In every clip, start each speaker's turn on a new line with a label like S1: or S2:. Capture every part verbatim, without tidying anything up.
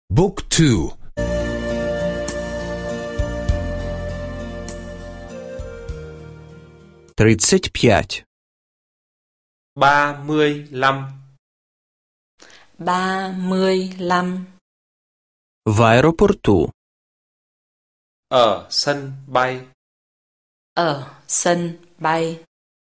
S1: บุ๊กทู
S2: тридцать пять.
S3: ba mươi lăm.
S4: ba mươi lăm.
S2: В аэропорту.
S3: Ở sân bay.
S4: Ở sân bay.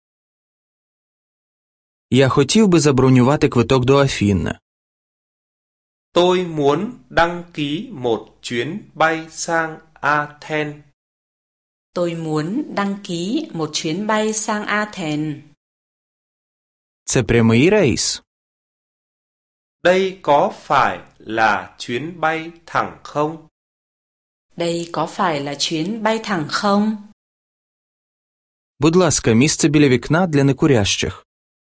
S2: Я хотів би забронювати квиток до Афін.
S3: Tôi muốn đăng ký một chuyến bay sang Athens.
S4: Tôi muốn đăng ký một chuyến bay sang Athens.
S2: Це прямий рейс.
S3: Đây có phải là chuyến bay thẳng không?
S4: Đây có phải là chuyến bay thẳng không?
S2: Будь ласка, місце біля вікна для некурящих.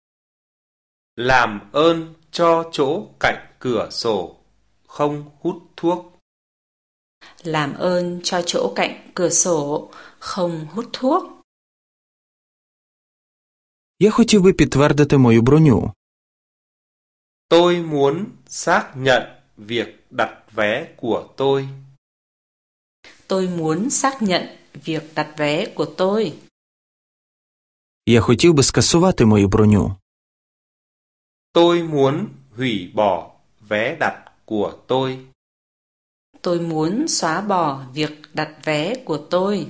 S3: Làm ơn cho chỗ cạnh cửa sổ không hút thuốc.
S4: Làm ơn cho chỗ cạnh cửa sổ không hút thuốc.
S2: Я хотів би підтвердити мою броню.
S3: Tôi muốn xác nhận việc đặt vé của tôi.
S4: Tôi muốn xác nhận việc đặt vé của tôi.
S2: Я хотів би скасувати мою броню.
S3: Tôi muốn hủy bỏ vé đặt của tôi.
S4: Tôi muốn xóa bỏ việc đặt vé của tôi.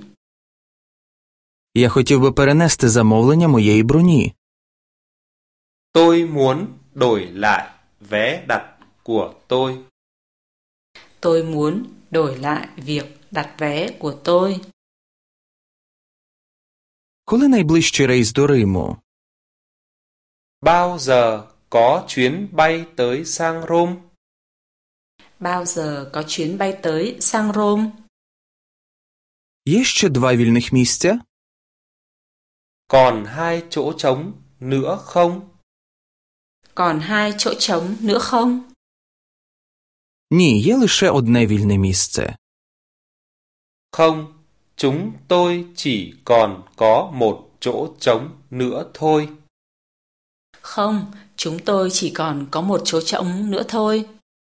S2: Я хотів би перенести замовлення моєї броні.
S3: Tôi muốn đổi lại vé đặt của tôi.
S4: Tôi muốn đổi lại việc đặt vé của tôi.
S2: Коли найближчий рейс до Риму?
S3: Bao giờ có chuyến bay tới sang Rome?
S4: Bao giờ có chuyến bay tới sang Rome?
S2: Є ще два вільних місця?
S3: Còn hai chỗ trống nữa không?
S4: Còn hai chỗ trống nữa không?
S2: Ні, є лише одне вільне місце.
S3: Không, chúng tôi chỉ còn có một chỗ trống nữa thôi.
S4: Không, chúng tôi chỉ còn có một chỗ trống nữa thôi.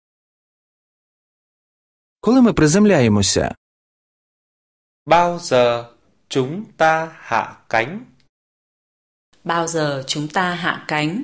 S2: Коли ми приземляємося?
S3: Bao giờ chúng ta hạ cánh?
S4: Bao giờ chúng ta hạ cánh?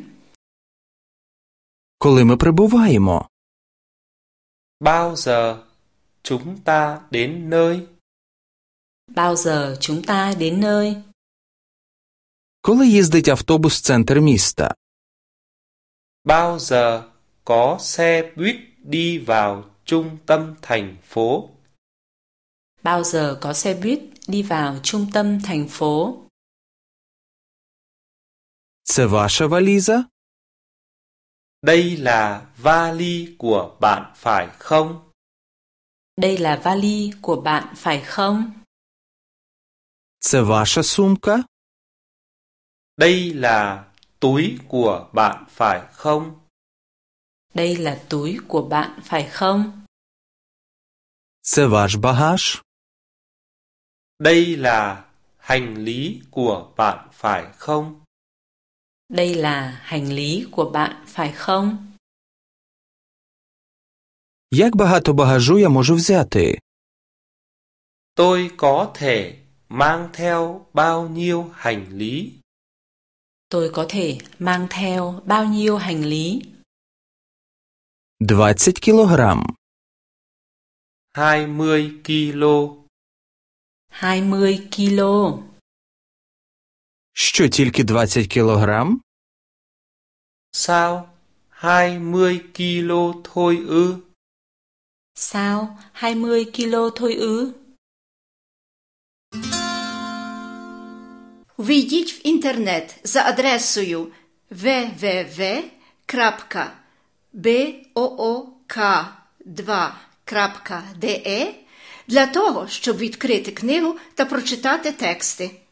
S2: Коли ми прибуваємо?
S3: Bao giờ chúng ta đến nơi?
S4: Bao giờ chúng ta đến nơi?
S2: Коли їздить автобус в центр міста?
S3: Bao giờ có xe buýt đi vào trung tâm thành phố?
S4: Bao giờ có xe buýt đi vào trung tâm thành phố?
S2: Це ваша валіза?
S3: Đây là vali của bạn phải không?
S4: Đây là vali của bạn phải không?
S2: Це ваша сумка?
S3: Đây là túi của bạn phải không?
S4: Đây là túi của bạn phải không?
S2: Це ваш багаж?
S3: Đây là hành lý của bạn phải không?
S4: Đây là hành lý của bạn phải không?
S2: Як багато багажу я можу взяти?
S3: Tôi có thể mang theo bao nhiêu hành lý?
S4: Tôi có thể mang theo bao nhiêu hành lý?
S2: двадцять кілограм.
S3: hai mươi ki lô.
S4: hai mươi ki lô.
S2: Що, тільки двадцять кілограм?
S3: Sao? hai mươi ki lô thôi ư?
S4: Sao? hai mươi ki lô thôi ư?
S5: Ввійдіть в інтернет за адресою дабл ю дабл ю дабл ю крапка book два крапка de для того, щоб відкрити книгу та прочитати тексти.